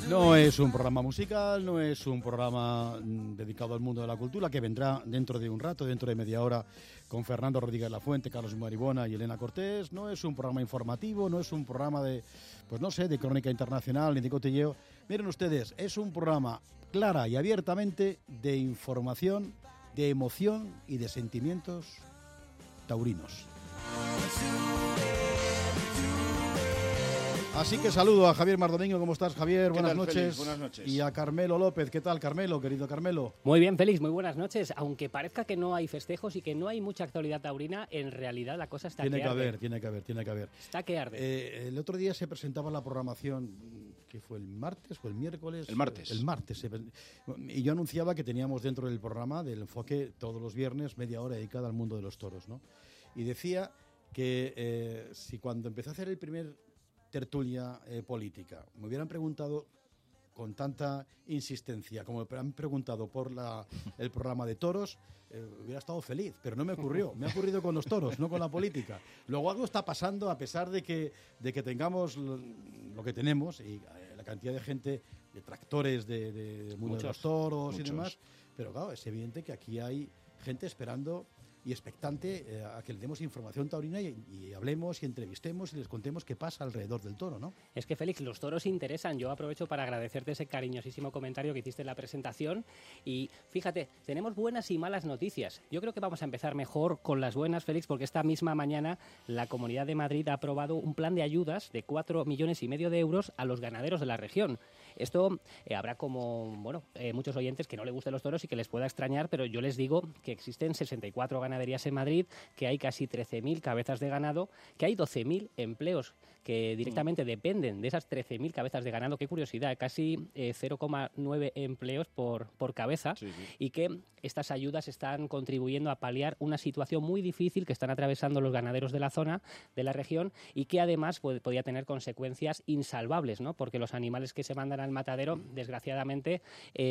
No es un programa musical, no es un programa dedicado al mundo de la cultura, que vendrá dentro de un rato, dentro de media hora, con Fernando Rodríguez Lafuente, Carlos Maribona y Elena Cortés. No es un programa informativo, no es un programa de, pues no sé, de crónica internacional ni de cotilleo. Miren ustedes, es un programa clara y abiertamente de información, de emoción y de sentimientos taurinos. Así que saludo a Javier Mardomingo. ¿Cómo estás, Javier? Buenas noches. Félix? Buenas noches. Y a Carmelo López. ¿Qué tal, Carmelo, querido Carmelo? Muy bien, Félix, muy buenas noches. Aunque parezca que no hay festejos y que no hay mucha actualidad taurina, en realidad la cosa está Tiene que que arde. haber, tiene que haber. Está que arde. El otro día se presentaba la programación, que fue el martes o el miércoles. El martes. El martes. Y yo anunciaba que teníamos dentro del programa del enfoque todos los viernes media hora dedicada al mundo de los toros, ¿no? Y decía que si cuando empecé a hacer el primer tertulia política me hubieran preguntado con tanta insistencia como me han preguntado por el programa de toros, hubiera estado feliz, pero no me ocurrió. Me ha ocurrido con los toros, no con la política. Luego algo está pasando, a pesar de que tengamos lo que tenemos y la cantidad de gente, de tractores del mundo de los toros y demás, pero claro, es evidente que aquí hay gente esperando y expectante a que le demos información taurina y hablemos y entrevistemos y les contemos qué pasa alrededor del toro, ¿no? Es que, Félix, los toros interesan. Yo aprovecho para agradecerte ese cariñosísimo comentario que hiciste en la presentación. Y fíjate, tenemos buenas y malas noticias. Yo creo que vamos a empezar mejor con las buenas, Félix, porque esta misma mañana la Comunidad de Madrid ha aprobado un plan de ayudas de 4,5 millones de euros a los ganaderos de la región. Esto habrá muchos oyentes que no les gusten los toros y que les pueda extrañar, pero yo les digo que existen 64 ganaderías en Madrid, que hay casi 13.000 cabezas de ganado, que hay 12.000 empleos que directamente dependen de esas 13.000 cabezas de ganado. Qué curiosidad, casi 0,9 empleos por cabeza, sí. Y que estas ayudas están contribuyendo a paliar una situación muy difícil que están atravesando los ganaderos de la zona, de la región, y que además podría tener consecuencias insalvables, ¿no? Porque los animales que se mandan al matadero, desgraciadamente,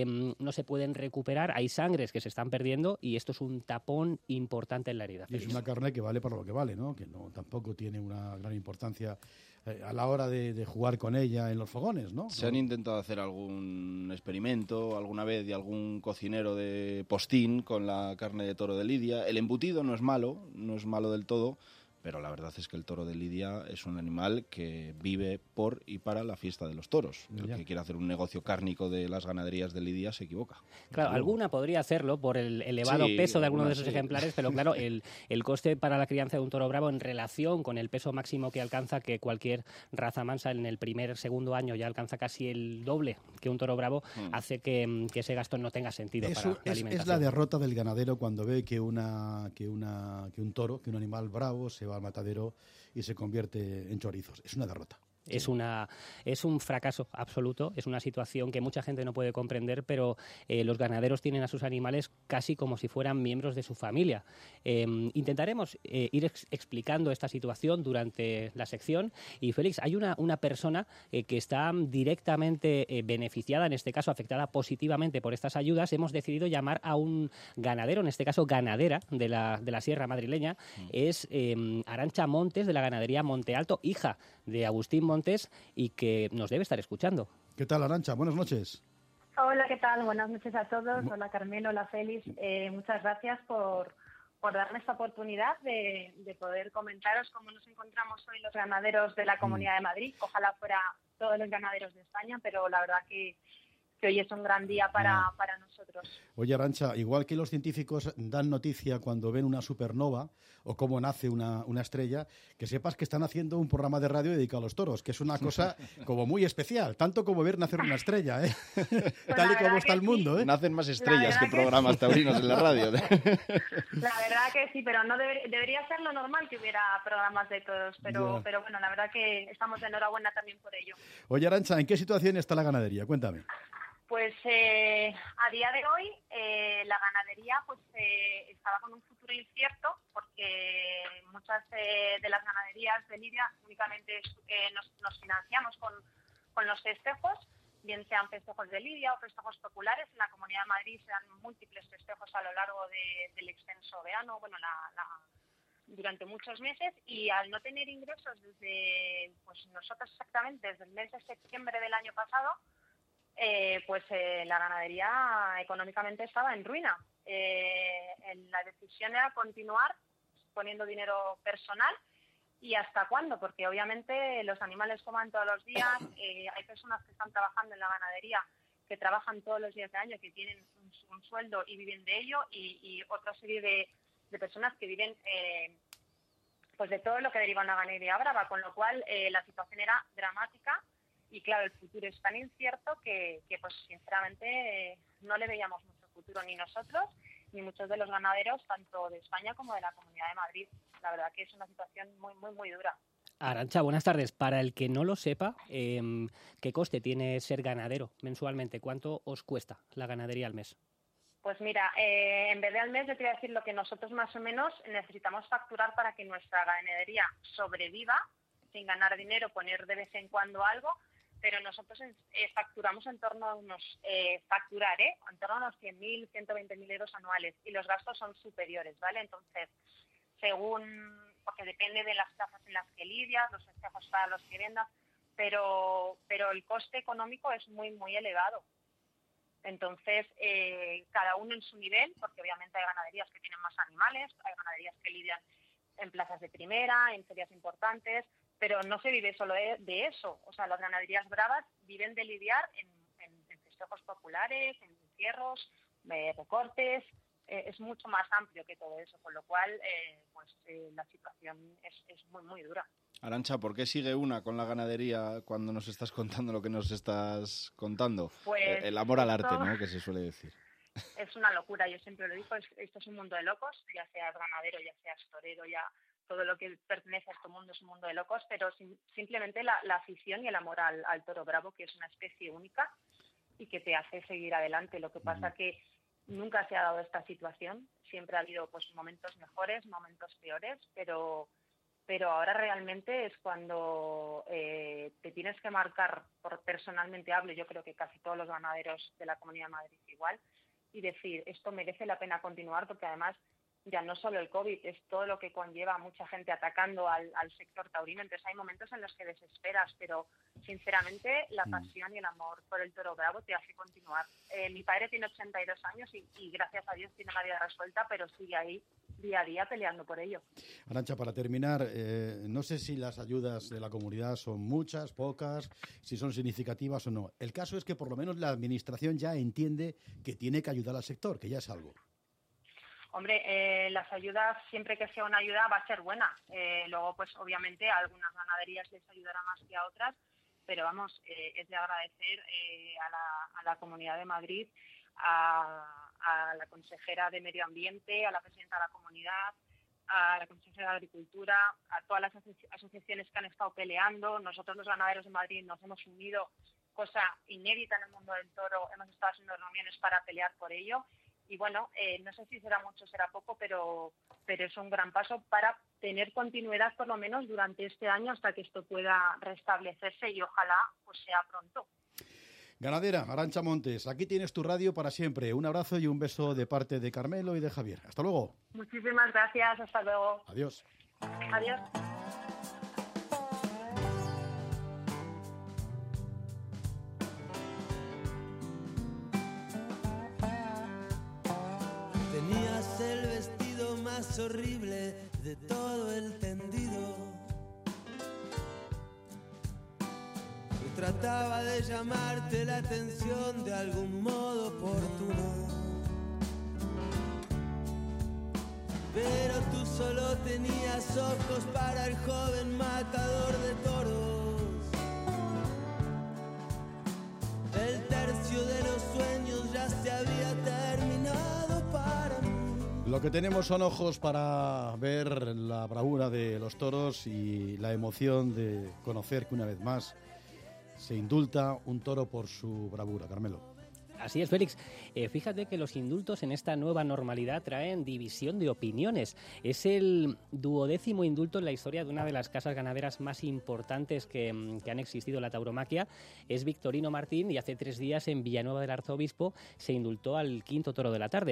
no se pueden recuperar. Hay sangres que se están perdiendo y esto es un tapón importante en la herida. Y es una carne que vale para lo que vale, ¿no? Que no tampoco tiene una gran importancia a la hora de jugar con ella en los fogones, ¿no? ¿Se han intentado hacer algún experimento alguna vez de algún cocinero de postín con la carne de toro de Lidia? El embutido no es malo del todo, pero la verdad es que el toro de Lidia es un animal que vive por y para la fiesta de los toros. El que quiere hacer un negocio cárnico de las ganaderías de Lidia se equivoca. Claro, alguna podría hacerlo por el elevado peso de algunos de esos ejemplares, pero claro, el coste para la crianza de un toro bravo en relación con el peso máximo que alcanza, que cualquier raza mansa en el segundo año ya alcanza casi el doble que un toro bravo, hace que ese gasto no tenga sentido para la alimentación. Es la derrota del ganadero cuando ve que un toro, que un animal bravo se va al matadero y se convierte en chorizos. Es una derrota. Es un fracaso absoluto, es una situación que mucha gente no puede comprender, pero los ganaderos tienen a sus animales casi como si fueran miembros de su familia. Intentaremos ir explicando esta situación durante la sección. Y Félix, hay una persona que está directamente beneficiada, en este caso afectada positivamente por estas ayudas. Hemos decidido llamar a un ganadero, en este caso ganadera de la Sierra Madrileña. Es Arantxa Montes, de la ganadería Monte Alto, hija de Agustín Montes, y que nos debe estar escuchando. ¿Qué tal, Arantxa? Buenas noches. Hola, ¿qué tal? Buenas noches a todos. Hola, Carmelo, hola, Félix. Muchas gracias por darme esta oportunidad de poder comentaros cómo nos encontramos hoy los ganaderos de la Comunidad de Madrid. Ojalá fuera todos los ganaderos de España, pero la verdad que hoy es un gran día para nosotros. Oye, Arantxa, igual que los científicos dan noticia cuando ven una supernova o cómo nace una estrella, que sepas que están haciendo un programa de radio dedicado a los toros, que es una cosa como muy especial, tanto como ver nacer una estrella, ¿eh? Pues tal y como está el mundo, ¿eh? Nacen más estrellas que programas taurinos en la radio. La verdad que sí, pero no debería ser lo normal que hubiera programas de toros, pero bueno, la verdad que estamos de enhorabuena también por ello. Oye, Arantxa, ¿en qué situación está la ganadería? Cuéntame. Pues a día de hoy la ganadería estaba con un futuro incierto, porque muchas de las ganaderías de Lidia únicamente nos financiamos con los festejos, bien sean festejos de Lidia o festejos populares. En la Comunidad de Madrid se dan múltiples festejos a lo largo del extenso verano, durante muchos meses, y al no tener ingresos nosotros exactamente desde el mes de septiembre del año pasado, la ganadería económicamente estaba en ruina. La decisión era continuar poniendo dinero personal. ¿Y hasta cuándo? Porque obviamente los animales coman todos los días, hay personas que están trabajando en la ganadería, que trabajan todos los días del año, que tienen un sueldo y viven de ello, y otra serie de personas que viven pues de todo lo que deriva en la ganadería brava, con lo cual la situación era dramática y claro, el futuro es tan incierto que pues sinceramente no le veíamos mucho futuro ni nosotros ni muchos de los ganaderos, tanto de España como de la Comunidad de Madrid. La verdad que es una situación muy, muy, muy dura. Arantxa, buenas tardes. Para el que no lo sepa, ¿qué coste tiene ser ganadero mensualmente? ¿Cuánto os cuesta la ganadería al mes? Pues mira, en vez de al mes, yo te voy a decir lo que nosotros más o menos necesitamos facturar para que nuestra ganadería sobreviva, sin ganar dinero, poner de vez en cuando algo, pero nosotros facturamos en torno a unos, en torno a unos 100.000, 120.000 euros anuales, y los gastos son superiores, ¿vale? Entonces, porque depende de las plazas en las que lidias, los festejos para los que vendas, pero el coste económico es muy, muy elevado. Entonces, cada uno en su nivel, porque obviamente hay ganaderías que tienen más animales, hay ganaderías que lidian en plazas de primera, en ferias importantes, pero no se vive solo de eso. O sea, las ganaderías bravas viven de lidiar en festejos populares, en encierros, recortes. Es mucho más amplio que todo eso, con lo cual la situación es muy, muy dura. Arantxa, ¿por qué sigue una con la ganadería cuando nos estás contando lo que nos estás contando? Pues el amor al arte, ¿no?, que se suele decir. Es una locura, yo siempre lo digo, esto es un mundo de locos, ya seas ganadero, ya seas torero, ya todo lo que pertenece a este mundo es un mundo de locos, pero simplemente la afición y el amor al toro bravo, que es una especie única y que te hace seguir adelante. Lo que pasa que nunca se ha dado esta situación, siempre ha habido pues momentos mejores, momentos peores, pero ahora realmente es cuando te tienes que marcar, personalmente hablo, yo creo que casi todos los ganaderos de la Comunidad de Madrid igual, y decir, esto merece la pena continuar, porque además ya no solo el COVID, es todo lo que conlleva mucha gente atacando al sector taurino. Entonces hay momentos en los que desesperas, pero sinceramente la pasión y el amor por el toro bravo te hace continuar. Mi padre tiene 82 años y gracias a Dios tiene la vida resuelta, pero sigue ahí día a día peleando por ello. Arantxa, para terminar, no sé si las ayudas de la comunidad son muchas, pocas, si son significativas o no. El caso es que por lo menos la administración ya entiende que tiene que ayudar al sector, que ya es algo. Hombre, las ayudas, siempre que sea una ayuda, va a ser buena. Luego, pues obviamente a algunas ganaderías les ayudará más que a otras, pero vamos, es de agradecer a la Comunidad de Madrid, a la consejera de Medio Ambiente, a la presidenta de la comunidad, a la consejera de Agricultura, a todas las asociaciones que han estado peleando. Nosotros los ganaderos de Madrid nos hemos unido, cosa inédita en el mundo del toro, hemos estado haciendo reuniones para pelear por ello. Y bueno, no sé si será mucho o será poco, pero es un gran paso para tener continuidad por lo menos durante este año hasta que esto pueda restablecerse y ojalá pues sea pronto. Ganadera, Arantxa Montes, aquí tienes tu radio para siempre. Un abrazo y un beso de parte de Carmelo y de Javier. Hasta luego. Muchísimas gracias, hasta luego. Adiós. Adiós. Tenías el vestido más horrible de todo el tendido. Y trataba de llamarte la atención de algún modo oportuno. Pero tú solo tenías ojos para el joven matador de toros. El tercio de los sueños ya se había terminado para mí. Lo que tenemos son ojos para ver la bravura de los toros y la emoción de conocer que una vez más se indulta un toro por su bravura. Carmelo. Así es, Félix. Fíjate que los indultos en esta nueva normalidad traen división de opiniones. Es el 12º indulto en la historia de una de las casas ganaderas más importantes que han existido en la tauromaquia. Es Victorino Martín y hace 3 días en Villanueva del Arzobispo se indultó al 5.º toro de la tarde.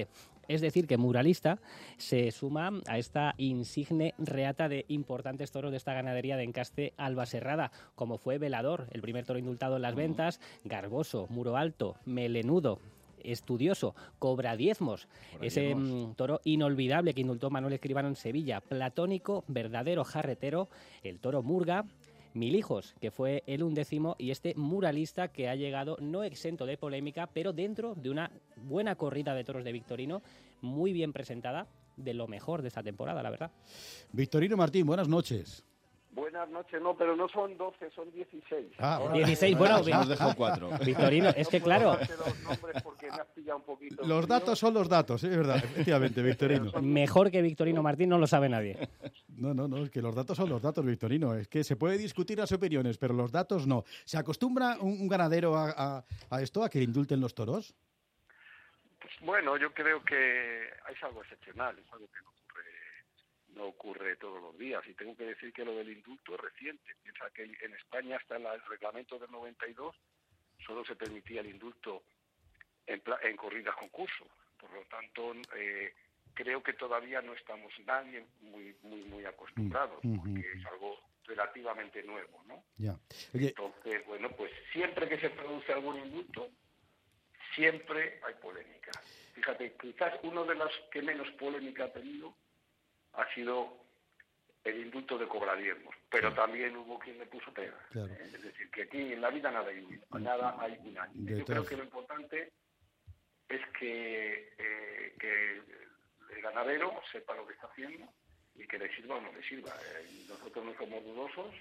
Es decir, que Muralista se suma a esta insigne reata de importantes toros de esta ganadería de Encaste Albaserrada, como fue Velador, el primer toro indultado en las ventas, Garboso, Muro Alto, Melenudo, Estudioso, Cobra Diezmos, ese toro inolvidable que indultó Manuel Escribano en Sevilla, Platónico, Verdadero Jarretero, el toro Murga, Mil Hijos, que fue el 11º, y este Muralista que ha llegado no exento de polémica, pero dentro de una buena corrida de toros de Victorino, muy bien presentada, de lo mejor de esta temporada, la verdad. Victorino Martín, buenas noches. Buenas noches, no, pero no son 12, son 16. Ahora, 16, bueno, nos dejó 4. Victorino, es que claro... Los nombres porque me has pillado un poquito. Los datos son los datos, es verdad, efectivamente, Victorino. Mejor que Victorino Martín no lo sabe nadie. No, es que los datos son los datos, Victorino. Es que se puede discutir las opiniones, pero los datos no. ¿Se acostumbra un ganadero a esto, a que le indulten los toros? Pues bueno, yo creo que es algo excepcional, es algo que no ocurre todos los días. Y tengo que decir que lo del indulto es reciente. Piensa que en España, hasta en el reglamento del 92, solo se permitía el indulto en corridas concurso. Por lo tanto, creo que todavía no estamos nadie muy acostumbrados, porque es algo relativamente nuevo, ¿no? Ya. Oye, entonces, bueno, pues siempre que se produce algún indulto, siempre hay polémica. Fíjate, quizás uno de los que menos polémica ha tenido ha sido el indulto de Cobra Diezmos, pero también hubo quien le puso pega. Claro. Es decir, que aquí en la vida nada hay un año. Yo creo que lo importante es que el ganadero sepa lo que está haciendo y que le sirva o no le sirva. Nosotros no somos dudosos,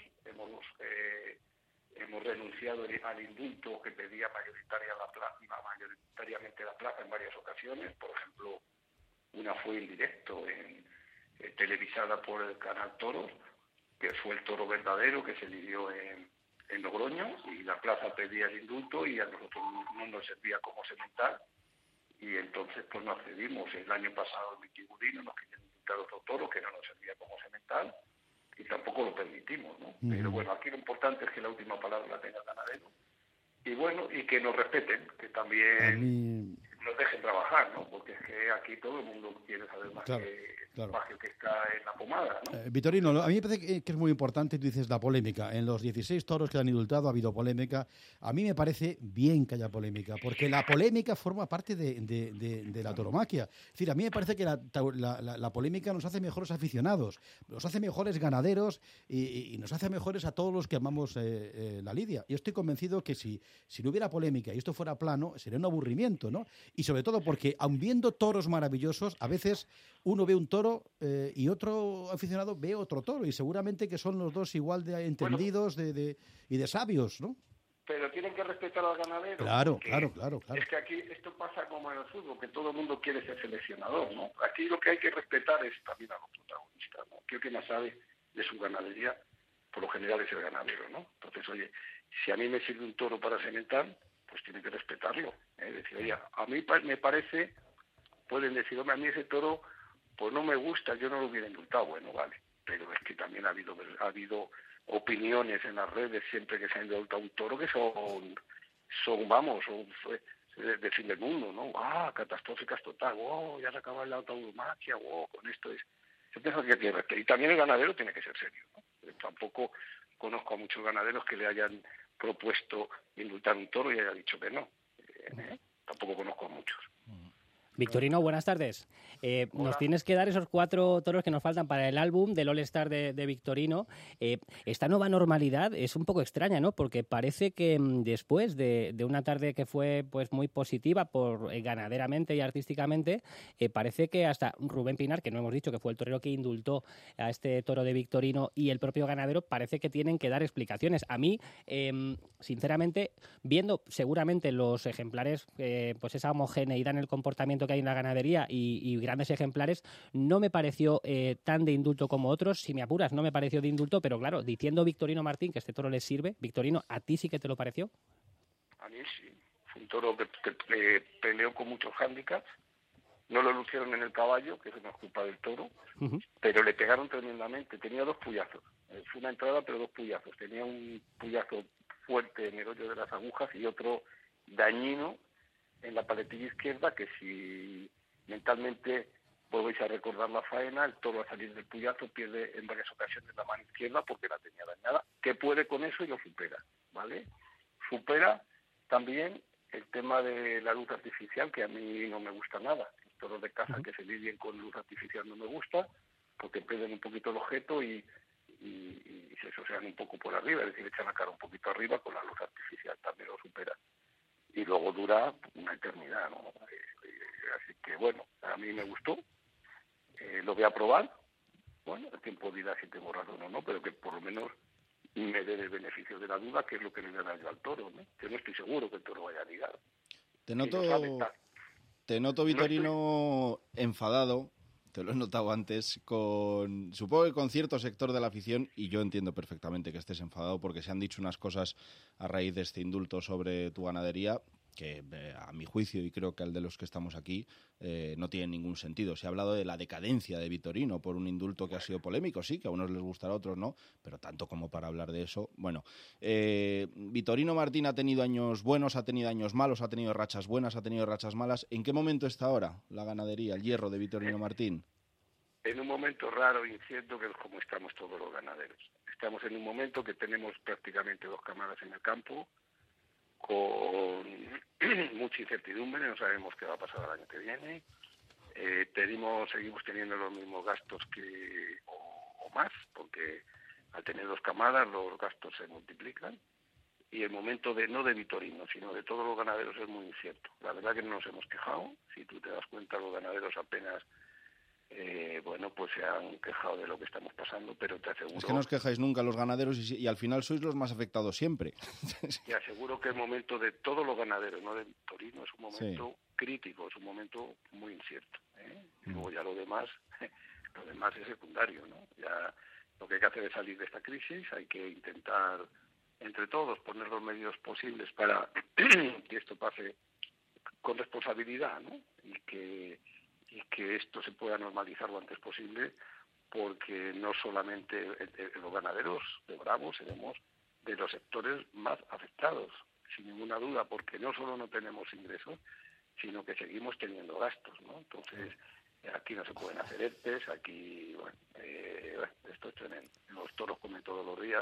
hemos renunciado al indulto que pedía mayoritariamente la plaza en varias ocasiones. Por ejemplo, una fue en directo, televisada por el canal Toros, que fue el toro verdadero que se lidió en Logroño, y la plaza pedía el indulto y a nosotros no nos servía como semental, y entonces pues no accedimos. El año pasado en Mitigurino nos querían indultar otro toro que no nos servía como semental y tampoco lo permitimos, ¿no? Pero bueno, aquí lo importante es que la última palabra la tenga el ganadero, y bueno, y que nos respeten, que también nos dejen trabajar, ¿no? Porque es que aquí todo el mundo quiere saber más que el espacio que está en la pomada, ¿no? Vitorino, a mí me parece que es muy importante, tú dices, la polémica. En los 16 toros que han indultado ha habido polémica. A mí me parece bien que haya polémica, porque la polémica forma parte de la tauromaquia. Es decir, a mí me parece que la polémica nos hace mejores aficionados, nos hace mejores ganaderos y nos hace mejores a todos los que amamos la lidia. Yo estoy convencido que si no hubiera polémica y esto fuera plano, sería un aburrimiento, ¿no? Y sobre todo porque, aun viendo toros maravillosos, a veces uno ve un toro y otro aficionado ve otro toro, y seguramente que son los dos igual de entendidos y de sabios, ¿no? Pero tienen que respetar al ganadero. Claro. Es que aquí esto pasa como en el fútbol, que todo el mundo quiere ser seleccionador, ¿no? Aquí lo que hay que respetar es también a los protagonistas, ¿no? Que el que más sabe de su ganadería, por lo general, es el ganadero, ¿no? Entonces, oye, si a mí me sirve un toro para sementar, pues tienen que respetarlo. Es decir, oye, a mí me parece, pueden decir, hombre, a mí ese toro pues no me gusta, yo no lo hubiera indultado. Bueno, vale, pero es que también ha habido opiniones en las redes siempre que se ha indultado un toro que son de fin del mundo, ¿no? Catastróficas total, ya se acaba la tauromaquia, con esto es... Yo pienso que tiene respeto. Y también el ganadero tiene que ser serio, ¿no? Tampoco conozco a muchos ganaderos que le hayan propuesto indultar un toro y haya dicho que no. Tampoco conozco a muchos. Victorino, buenas tardes. Nos tienes que dar esos 4 toros que nos faltan para el álbum del All Star de Victorino. Esta nueva normalidad es un poco extraña, ¿no? Porque parece que después de una tarde que fue pues muy positiva por ganaderamente y artísticamente, parece que hasta Rubén Pinar, que no hemos dicho que fue el torero que indultó a este toro de Victorino, y el propio ganadero, parece que tienen que dar explicaciones. A mí, sinceramente, viendo seguramente los ejemplares, pues esa homogeneidad en el comportamiento que hay en la ganadería y grandes ejemplares, no me pareció tan de indulto como otros. Si me apuras, no me pareció de indulto, pero claro, diciendo Victorino Martín que este toro le sirve, Victorino, ¿a ti sí que te lo pareció? A mí sí. Fue un toro que peleó con muchos hándicaps. No lo lucieron en el caballo, que eso no es culpa del toro, pero le pegaron tremendamente. Tenía 2 puyazos. Fue una entrada, pero 2 puyazos. Tenía un puyazo fuerte en el hoyo de las agujas y otro dañino en la paletilla izquierda, que si mentalmente volvéis a recordar la faena, el toro a salir del puyazo pierde en varias ocasiones la mano izquierda porque la tenía dañada, que puede con eso y lo supera, ¿vale? Supera también el tema de la luz artificial, que a mí no me gusta nada. Los toros de caza que se lidien con luz artificial no me gusta, porque pierden un poquito el objeto y se sosean un poco por arriba, es decir, echan la cara un poquito arriba con la luz artificial, también lo supera. Y luego dura una eternidad, ¿no? Así que, bueno, a mí me gustó. Lo voy a probar. Bueno, el tiempo dirá si tengo razón o no, pero que por lo menos me dé el beneficio de la duda, que es lo que le da yo al toro, ¿no? Que no estoy seguro que el toro vaya a ligar. Te noto, Vitorino, enfadado. Te lo he notado antes, supongo que con cierto sector de la afición, y yo entiendo perfectamente que estés enfadado porque se han dicho unas cosas a raíz de este indulto sobre tu ganadería que a mi juicio, y creo que al de los que estamos aquí, no tienen ningún sentido. Se ha hablado de la decadencia de Vitorino por un indulto que ha sido polémico, sí, que a unos les gustará, a otros no, pero tanto como para hablar de eso. Bueno, Vitorino Martín ha tenido años buenos, ha tenido años malos, ha tenido rachas buenas, ha tenido rachas malas. ¿En qué momento está ahora la ganadería, el hierro de Vitorino Martín? En un momento raro e incierto, que es como estamos todos los ganaderos. Estamos en un momento que tenemos prácticamente 2 camadas en el campo, con mucha incertidumbre, no sabemos qué va a pasar el año que viene. Seguimos teniendo los mismos gastos o más, porque al tener 2 camadas los gastos se multiplican. Y el momento no de Vitorino, sino de todos los ganaderos es muy incierto. La verdad que no nos hemos quejado. Si tú te das cuenta, los ganaderos apenas pues se han quejado de lo que estamos pasando, pero te aseguro... Es que no os quejáis nunca los ganaderos y al final sois los más afectados siempre. Te aseguro que el momento de todos los ganaderos, no de Vitorino, es un momento crítico, es un momento muy incierto, ¿eh? Y luego ya lo demás es secundario, ¿no? Ya lo que hay que hacer es salir de esta crisis, hay que intentar entre todos poner los medios posibles para que esto pase con responsabilidad, ¿no? Y que esto se pueda normalizar lo antes posible, porque no solamente los ganaderos de Bravo seremos de los sectores más afectados, sin ninguna duda, porque no solo no tenemos ingresos, sino que seguimos teniendo gastos, ¿no? Entonces, aquí no se pueden hacer ERTEs, aquí, esto es tremendo. Los toros comen todos los días,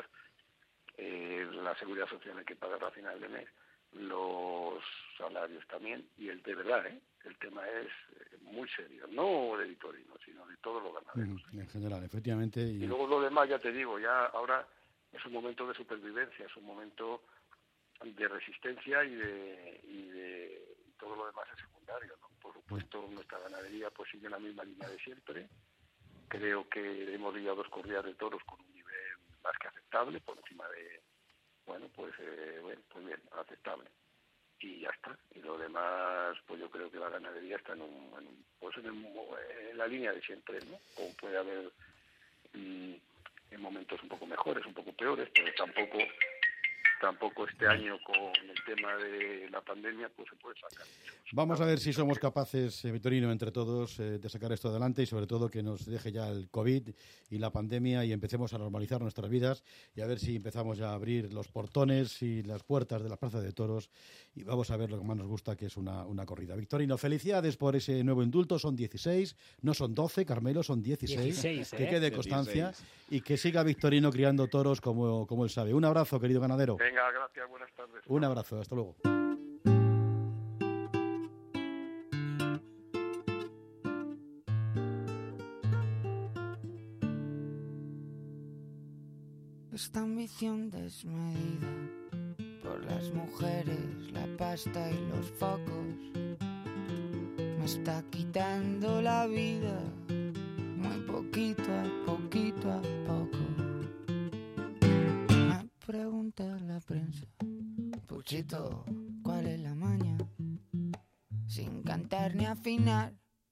la seguridad social hay que pagar a final de mes, los salarios también, y de verdad, el tema es muy serio, no de Vitorino, sino de todos los ganaderos. En general, efectivamente. Y luego lo demás, ya te digo, ya ahora es un momento de supervivencia, es un momento de resistencia y todo lo demás es secundario, ¿no? Por supuesto, nuestra ganadería pues sigue la misma línea de siempre. Creo que hemos lidiado 2 corridas de toros con un nivel más que aceptable, por encima de, pues bien, aceptable. Y ya está. Y lo demás, pues yo creo que la ganadería está en la línea de siempre, ¿no? O puede haber en momentos un poco mejores, un poco peores, pero tampoco este año con el tema de la pandemia pues se puede sacar. Vamos a ver si somos capaces, Vitorino, entre todos, de sacar esto adelante y sobre todo que nos deje ya el COVID y la pandemia y empecemos a normalizar nuestras vidas y a ver si empezamos ya a abrir los portones y las puertas de la Plaza de Toros y vamos a ver lo que más nos gusta, que es una corrida. Vitorino, felicidades por ese nuevo indulto, son 16, no son 12, Carmelo, son 16, que quede constancia 16. Y que siga Vitorino criando toros como él sabe. Un abrazo, querido ganadero. Venga, gracias, buenas tardes. Un abrazo, hasta luego. Esta ambición desmedida por las mujeres, la pasta y los focos me está quitando la vida, muy poquito a poco. Me pregunta la prensa, Puchito, ¿cuál es la maña? Sin cantar ni afinar,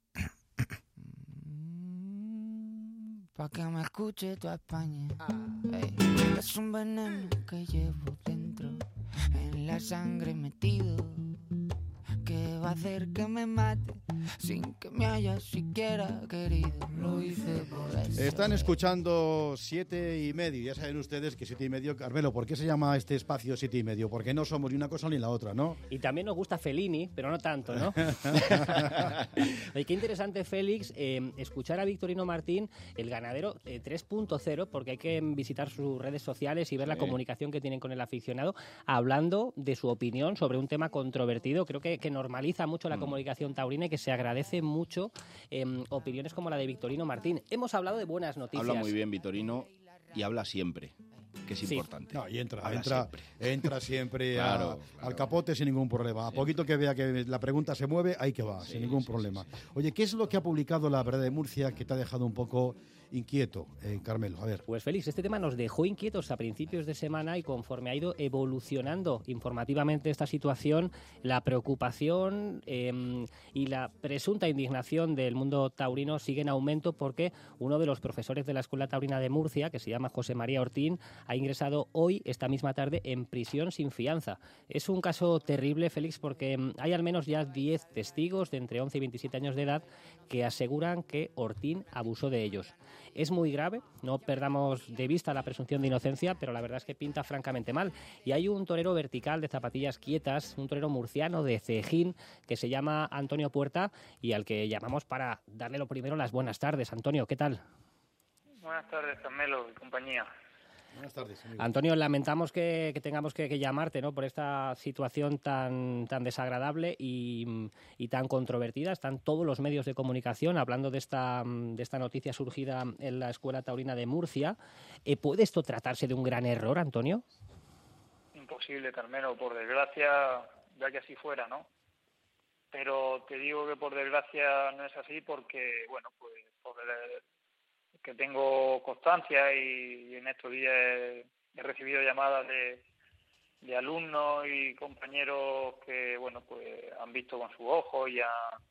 pa' que me escuche toda España. Hey, es un veneno que llevo dentro, en la sangre metido, que va hacer que me mate sin que me haya siquiera querido. Lo hice por eso. Están escuchando 7:30. Ya saben ustedes que 7:30, Carmelo, ¿por qué se llama este espacio 7:30? Porque no somos ni una cosa ni la otra, ¿no? Y también nos gusta Fellini, pero no tanto, ¿no? Y qué interesante, Félix, escuchar a Victorino Martín, el ganadero 3.0, porque hay que visitar sus redes sociales y ver la comunicación que tienen con el aficionado, hablando de su opinión sobre un tema controvertido. Creo que normaliza mucho la comunicación taurina y que se agradece mucho opiniones como la de Victorino Martín. Hemos hablado de buenas noticias. Habla muy bien Victorino y habla siempre, que es importante. No, y entra siempre Claro. al capote sin ningún problema. A poquito que vea que la pregunta se mueve, ahí que va, sin ningún problema. Oye, ¿qué es lo que ha publicado La Verdad de Murcia que te ha dejado un poco inquieto, Carmelo? A ver. Pues Félix, este tema nos dejó inquietos a principios de semana y conforme ha ido evolucionando informativamente esta situación, la preocupación y la presunta indignación del mundo taurino sigue en aumento porque uno de los profesores de la Escuela Taurina de Murcia, que se llama José María Ortín, ha ingresado hoy, esta misma tarde, en prisión sin fianza. Es un caso terrible, Félix, porque hay al menos ya 10 testigos de entre 11 y 27 años de edad que aseguran que Ortín abusó de ellos. Es muy grave, no perdamos de vista la presunción de inocencia, pero la verdad es que pinta francamente mal. Y hay un torero vertical de zapatillas quietas, un torero murciano de Cejín, que se llama Antonio Puerta y al que llamamos para darle lo primero las buenas tardes. Antonio, ¿qué tal? Buenas tardes, Carmelo y compañía. Buenas tardes, amigo. Antonio, lamentamos que tengamos que llamarte, ¿no?, por esta situación tan desagradable y tan controvertida. Están todos los medios de comunicación hablando de esta noticia surgida en la Escuela Taurina de Murcia. ¿Puede esto tratarse de un gran error, Antonio? Imposible, Carmelo, por desgracia, ya que así fuera, ¿no? Pero te digo que por desgracia no es así porque, bueno, pues que tengo constancia y en estos días he recibido llamadas de alumnos y compañeros que, bueno, pues han visto con sus ojos y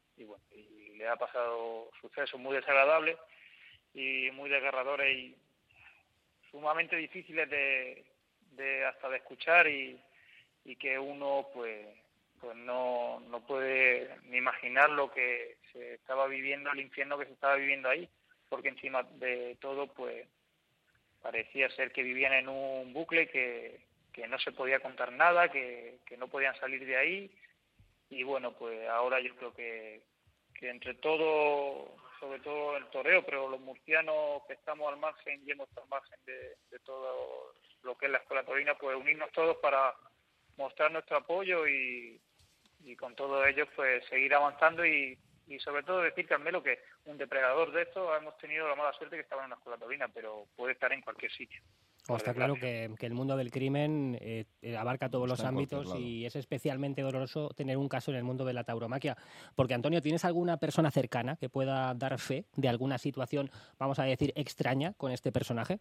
le ha pasado sucesos muy desagradables y muy desgarradores y sumamente difíciles de escuchar y que uno pues no puede ni imaginar lo que se estaba viviendo, el infierno que se estaba viviendo ahí, porque encima de todo pues parecía ser que vivían en un bucle que no se podía contar nada, que no podían salir de ahí y bueno, pues ahora yo creo que entre todo, sobre todo el toreo, pero los murcianos que estamos al margen y hemos estado al margen de todo lo que es la Escuela Taurina, pues unirnos todos para mostrar nuestro apoyo y con todos ellos pues seguir avanzando y sobre todo decir, Carmelo, que un depredador de esto hemos tenido la mala suerte que estaba en una escuela taurina, pero puede estar en cualquier sitio. Está claro que el mundo del crimen abarca todos los ámbitos y es especialmente doloroso tener un caso en el mundo de la tauromaquia. Porque, Antonio, ¿tienes alguna persona cercana que pueda dar fe de alguna situación, vamos a decir, extraña con este personaje?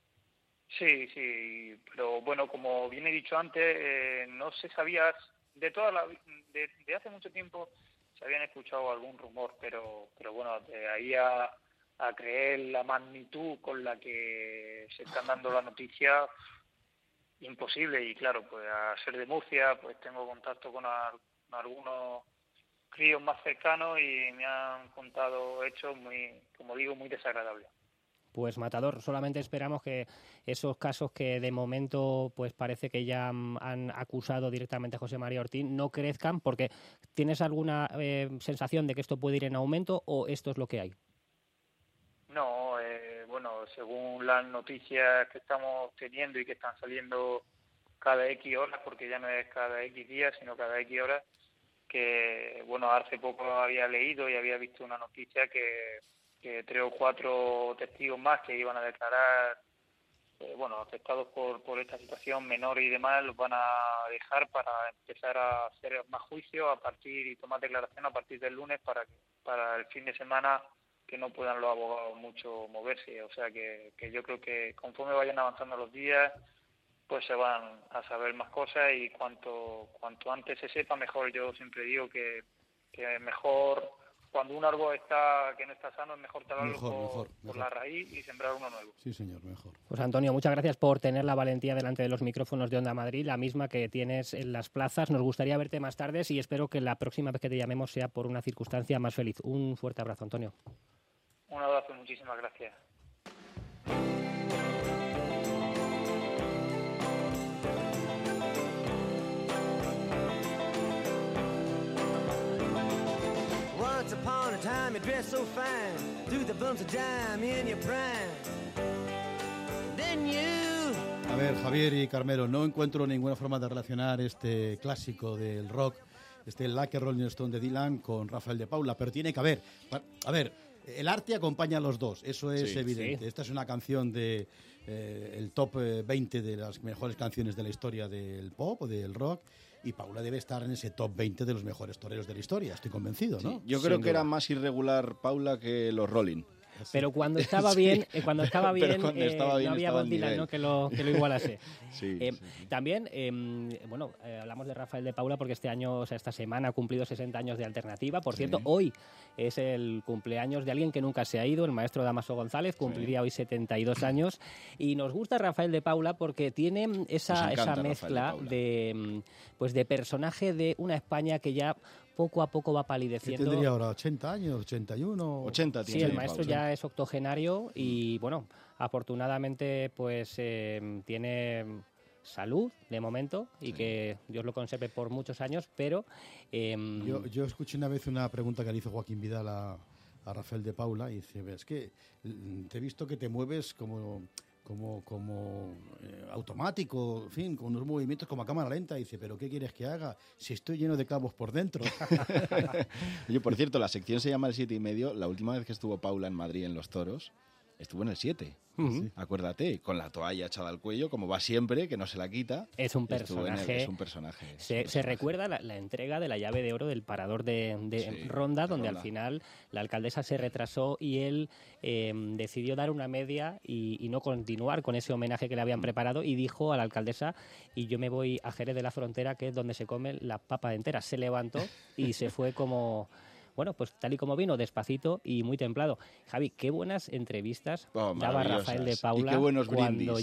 Sí, pero bueno, como bien he dicho antes, no se sabía de hace mucho tiempo. Se habían escuchado algún rumor, pero bueno, de ahí a creer la magnitud con la que se están dando las noticias, imposible. Y claro, pues a ser de Murcia, pues tengo contacto con algunos críos más cercanos y me han contado hechos muy, como digo, muy desagradables. Pues Matador, solamente esperamos que esos casos que de momento pues parece que ya han acusado directamente a José María Ortín no crezcan, porque ¿tienes alguna sensación de que esto puede ir en aumento o esto es lo que hay? No, bueno, según las noticias que estamos teniendo y que están saliendo cada X horas, porque ya no es cada X días, sino cada X horas, que bueno, hace poco había leído y había visto una noticia que 3 o 4 testigos más que iban a declarar, bueno, afectados por esta situación, menores y demás, los van a dejar para empezar a hacer más juicios y tomar declaración a partir del lunes para el fin de semana que no puedan los abogados mucho moverse. O sea que yo creo que conforme vayan avanzando los días, pues se van a saber más cosas y cuanto antes se sepa, mejor. Yo siempre digo que mejor cuando un árbol que no está sano, es mejor talarlo por la raíz y sembrar uno nuevo. Sí, señor, mejor. Pues Antonio, muchas gracias por tener la valentía delante de los micrófonos de Onda Madrid, la misma que tienes en las plazas. Nos gustaría verte más tarde y espero que la próxima vez que te llamemos sea por una circunstancia más feliz. Un fuerte abrazo, Antonio. Un abrazo, muchísimas gracias. Once upon a time you dressed so fine, threw the bumps of dime in your prime. Then you... A ver, Javier y Carmelo, no encuentro ninguna forma de relacionar este clásico del rock, Like a Rolling Stone de Dylan, con Rafael de Paula, pero tiene que haber. A ver, el arte acompaña a los dos, eso es evidente. Sí. Esta es una canción de el top 20 de las mejores canciones de la historia del pop o del rock, y Paula debe estar en ese top 20 de los mejores toreros de la historia, estoy convencido, ¿no? Sí, yo creo que era más irregular Paula que los Rolling. Pero cuando estaba bien, no había Bob Dylan, ¿no? que lo igualase. Sí. También, hablamos de Rafael de Paula porque esta semana ha cumplido 60 años de Alternativa. Por cierto, hoy es el cumpleaños de alguien que nunca se ha ido, el maestro Damaso González, cumpliría hoy 72 años. Y nos gusta Rafael de Paula porque tiene esa mezcla de personaje de una España que ya poco a poco va palideciendo. ¿Qué tendría ahora? ¿80 años? ¿81? 80 tiene. Sí, el maestro ya es octogenario y, bueno, afortunadamente pues tiene salud de momento y que Dios lo conserve por muchos años, pero... Yo escuché una vez una pregunta que le hizo Joaquín Vidal a Rafael de Paula y dice, es que te he visto que te mueves como automático, en fin, con unos movimientos como a cámara lenta. Dice, ¿pero qué quieres que haga si estoy lleno de clavos por dentro? Oye, por cierto, la sección se llama El 7,5. La última vez que estuvo Paula en Madrid en los toros, estuvo en el 7. Uh-huh. Acuérdate, con la toalla echada al cuello, como va siempre, que no se la quita. Es un personaje. Se recuerda la entrega de la llave de oro del parador de Ronda, donde al final la alcaldesa se retrasó y él decidió dar una media y no continuar con ese homenaje que le habían preparado, y dijo a la alcaldesa, y yo me voy a Jerez de la Frontera, que es donde se come la papa entera. Se levantó y se fue como... Bueno, pues tal y como vino, despacito y muy templado. Javi, qué buenas entrevistas daba Rafael de Paula cuando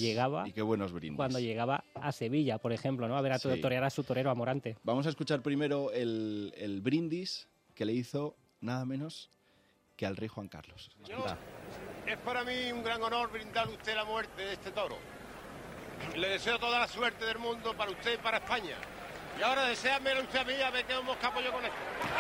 llegaba a Sevilla, por ejemplo, ¿no? A ver a torear a su torero Amorante. Vamos a escuchar primero el brindis que le hizo nada menos que al rey Juan Carlos. Es para mí un gran honor brindarle a usted la muerte de este toro. Le deseo toda la suerte del mundo para usted y para España. Y ahora deséamelo usted a mí, a ver qué moscapo yo con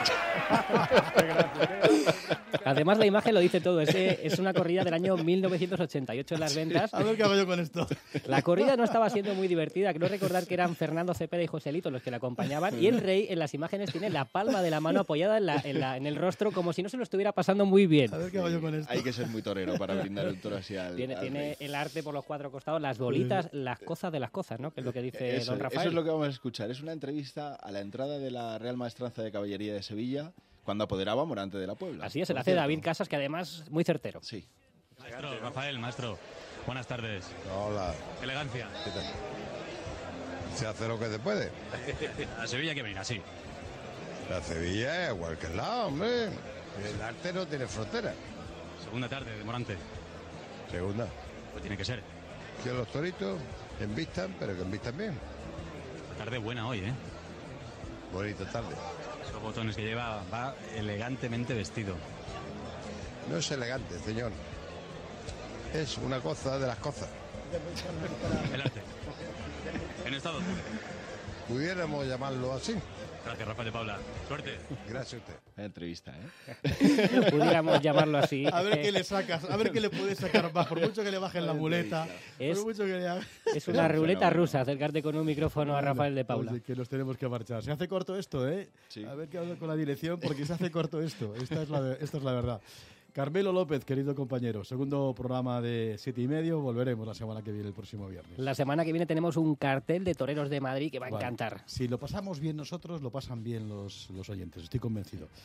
esto. Además, la imagen lo dice todo. Es una corrida del año 1988 en Las Ventas. A ver qué hago yo con esto. La corrida no estaba siendo muy divertida. Creo recordar que eran Fernando Cepeda y Joselito los que la acompañaban. Y el rey en las imágenes tiene la palma de la mano apoyada en el rostro, como si no se lo estuviera pasando muy bien. A ver qué hago yo con esto. Hay que ser muy torero para brindar el toro así al Tiene rey. El arte por los cuatro costados, las bolitas, las cosas de las cosas, ¿no? Que es lo que dice don Rafael. Eso es lo que vamos a escuchar. Es una entrevista a la entrada de la Real Maestranza de Caballería de Sevilla, cuando apoderaba Morante de la Puebla. Así es, se la hace David Casas, que además muy certero. Sí. Maestro, Rafael, maestro, buenas tardes. Hola. Elegancia. ¿Qué tal? Se hace lo que se puede. A Sevilla hay que venir así. La Sevilla es igual que el lado, hombre. El arte no tiene frontera. Segunda tarde de Morante. Segunda. Pues tiene que ser. Que los toritos envistan, pero que envistan bien. La tarde buena hoy, ¿eh? Bonita tarde. Esos botones que lleva, va elegantemente vestido. No es elegante, señor. Es una cosa de las cosas. El arte. En estado puro. Pudiéramos llamarlo así. Gracias, Rafael de Paula. Suerte. Gracias a usted. La entrevista, ¿eh? Pudiéramos llamarlo así. A ver qué le sacas, a ver qué le puedes sacar más, por mucho que le bajen la muleta. Es, por mucho que le haga... es una ruleta rusa acercarte con un micrófono a Rafael de Paula. Oye, que nos tenemos que marchar. Se hace corto esto, ¿eh? Sí. A ver qué hablo con la dirección, porque se hace corto esto. Esta es la verdad. Carmelo López, querido compañero, segundo programa de 7,5. Volveremos la semana que viene, el próximo viernes. La semana que viene tenemos un cartel de toreros de Madrid que va a encantar. Si lo pasamos bien nosotros, lo pasan bien los oyentes, estoy convencido.